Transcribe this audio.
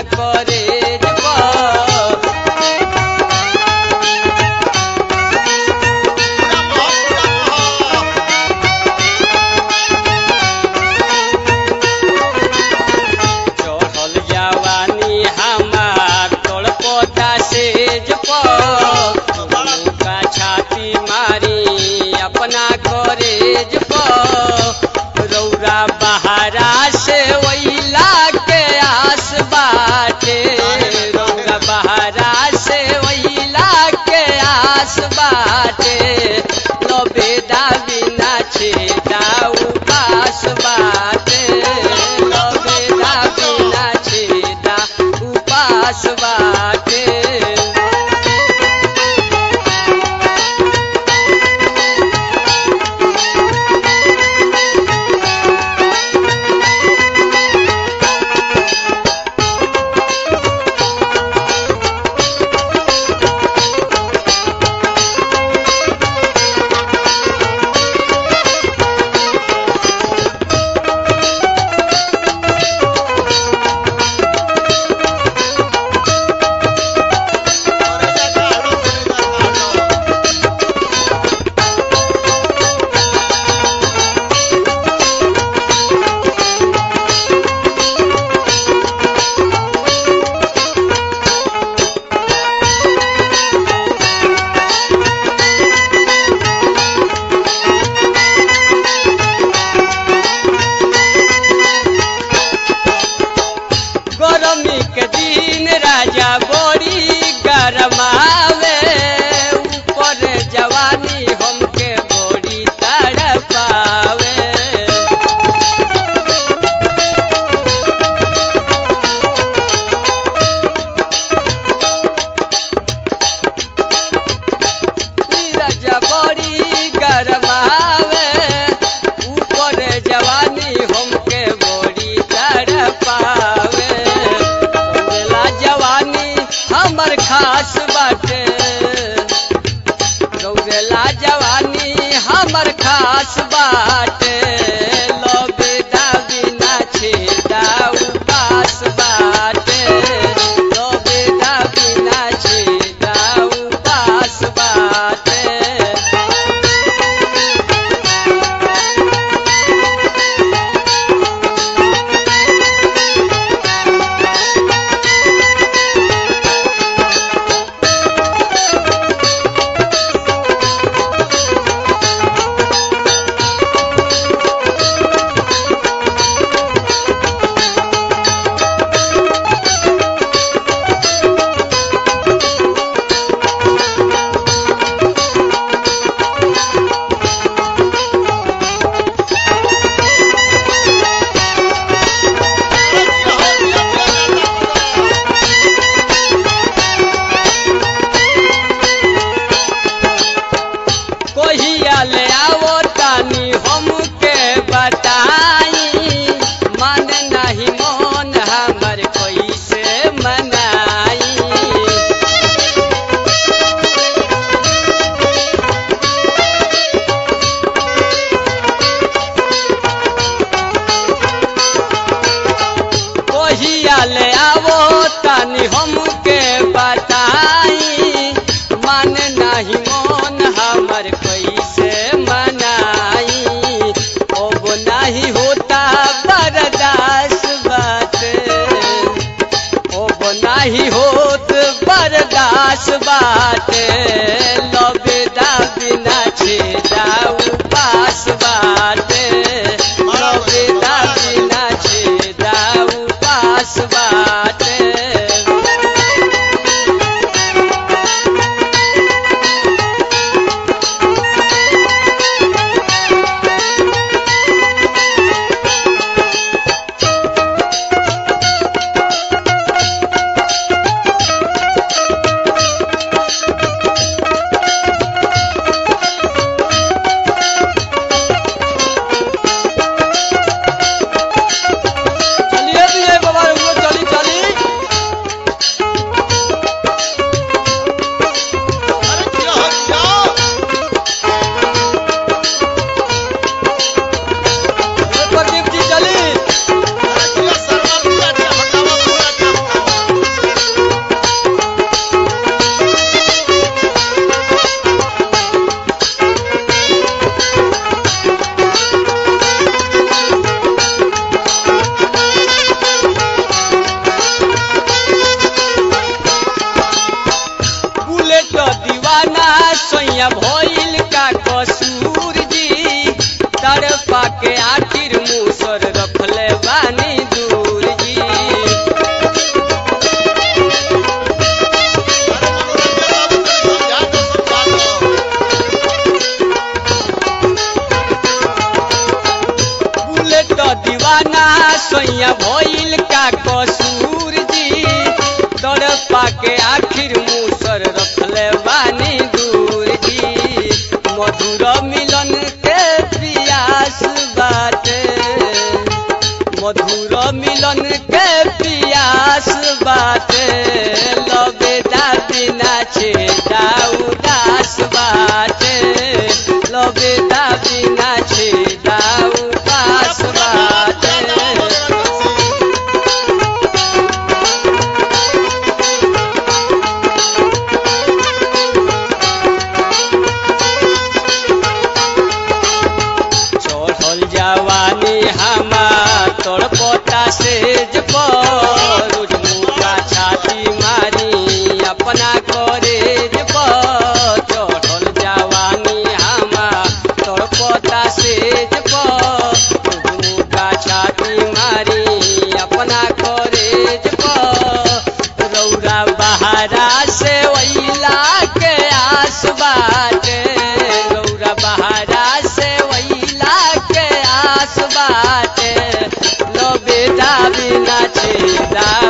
college चढ़ल जवानी हमार तड़पता सेज का छाती मारी अपना कॉलेज रौरा बहारा से वैला के आस बाटे रौरा बहारा से वैला के आस बाटे लबेदा बिना छेदा उपास बाटे लबेदा बिना छेदा उपास बाटे गर्मी के दिन राजा बड़ी गरमावे ऊपर जवानी हमके बड़ी तड़पावे राजा बड़ी गरमावे ऊपर जवानी हमके बड़ी तड़पावे हमर खास बाटे गौरेला जवानी हमर खास बाटे लबेदा बिना छेदा उपास बाटे लबेदा बिना छेदा उपास बाटे ले आओ तानी हमके बताई मन नहीं मन हमर कैसे मनाई कोहिया ले आओ तानी हमके बताई मन नहीं मन हमर कैसे मनाई अब नहीं होता बर्दाश्त बाटे अब नहीं होत बर्दाश्त बाटे लबेदा बिना छेदा उपास बाटे लबेदा बिना छेदा उपास बाटे बहारा से वैला के आस बाटे गौरा बहारा से वैला के आस बाटे लो बेटा बिना छेदा